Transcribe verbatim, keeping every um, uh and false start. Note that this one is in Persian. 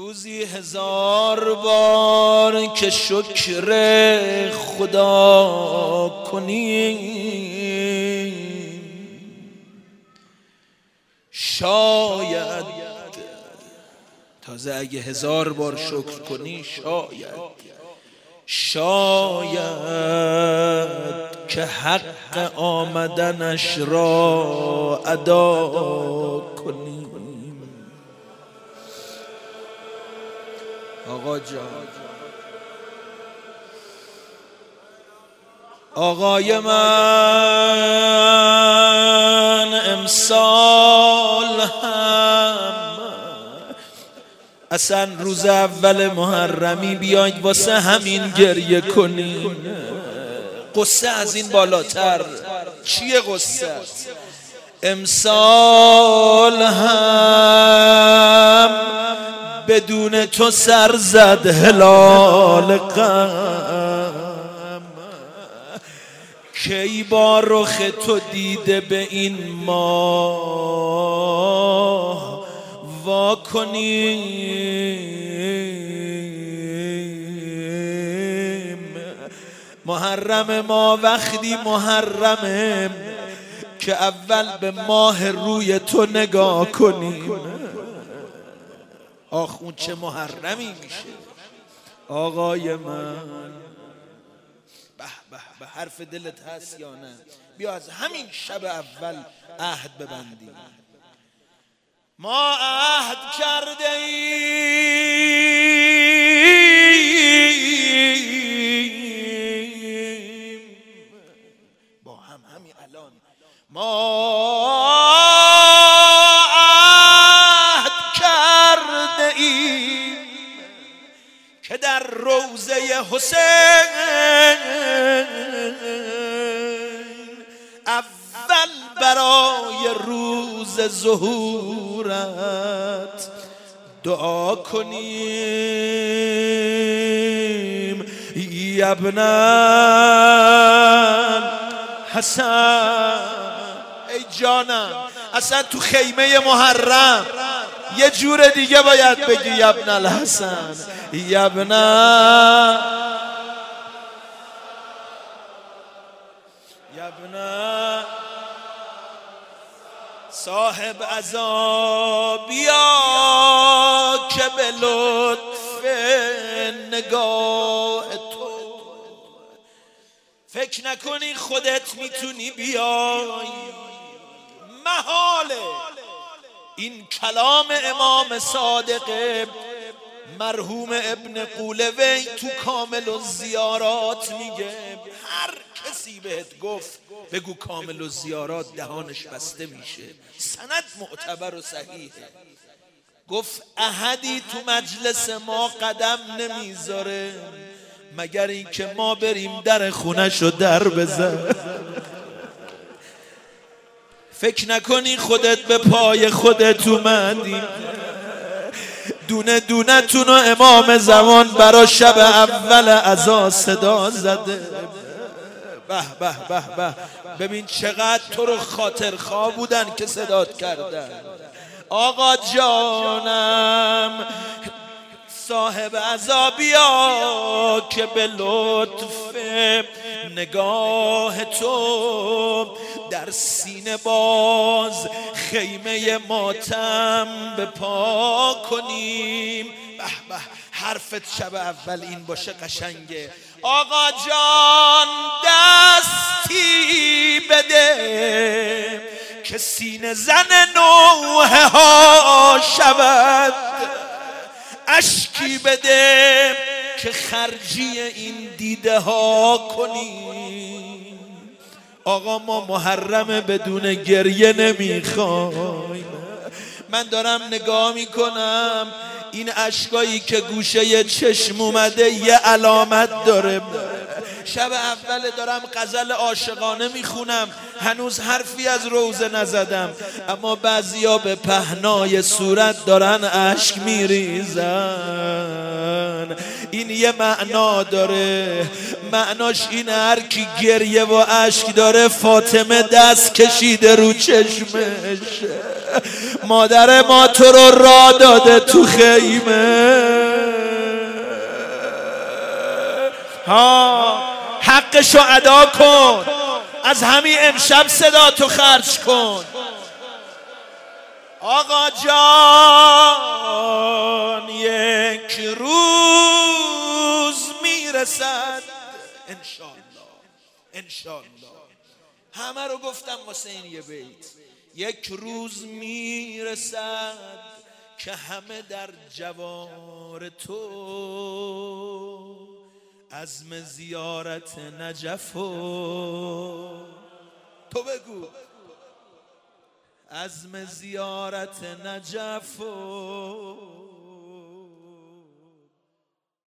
روزی هزار بار که شکر خدا کنی، شاید تازه اگه هزار بار شکر کنی شاید شاید که حق آمدنش را ادا کنی. آقا جان، آقای من امسال هم اصلا روز اول محرمی بیاید واسه همین گریه کنین. قصه از این بالاتر چیه قصه؟ امسال هم بدون تو سر زد هلال غم، کی با رخ تو دیده به این ماه وا کنیم. محرم ما وقتی محرمه که اول به ماه روی تو نگاه کنیم. آخ اون چه محرمی میشه آقای من. به به به حرف دلت هست یا نه؟ بیا از همین شب اول عهد ببندیم. ما عهد کرده ایم با هم همین الان، ما عهد کرده ایم که در روضه حسین اول برای روز ظهورت دعا کنیم. یا ابن حسن، ای جانم، اصلا تو خیمه محرم یه جور دیگه باید بگی یا ابن الحسن. یا ابن یا ابن صاحب عزا، بیا که به لطف نگاه تو فکر نکنی خودت میتونی بیای. محاله. این کلام امام صادق مرحوم ابن قولوی تو کامل الزیارات میگه، هر کسی بهت گفت بگو کامل الزیارات دهانش بسته میشه. سند معتبر و صحیحه. گفت احدی تو مجلس ما قدم نمیذاره مگر اینکه ما بریم در خونه‌شو در بزن. فکر نکنی خودت به پای خودت اومدی. دونه دونه تونو امام زمان برا شب اول عزا صدا زده. به به به به، ببین چقدر تو رو خاطرخواه بودن که صدات کردن. آقا جانم صاحب عزا، بیا که به لطف نگاه تو در سینه باز خیمه ماتم به پا کنیم. به به، حرفت شب اول این باشه قشنگه. آقا جان دستی بده که سینه زن نوحه ها شود، اشکی بده که خرجی این دیده ها کنیم. آقا ما محرم بدون گریه نمیخوایم. من دارم نگاه میکنم این اشکایی که گوشه چشم اومده یه علامت داره. شب اول دارم غزل عاشقانه میخونم، هنوز حرفی از روزه نزدم، اما بعضیا به پهنای صورت دارن اشک میریزن. این یه معنا داره. معناش این هر کی گریه و اشک داره فاطمه دست کشیده رو چشمش. مادر ما تو رو راه داده تو خیمه. ها حقشو ادا کن، از همین امشب صدا تو خرج کن. آقا جان یک روز میرسد انشالله، انشالله. همه رو گفتم واسه این یه بیت. یک روز میرسد که همه در جوار تو عزم زیارت نجف و تو بگو عزم زیارت نجف و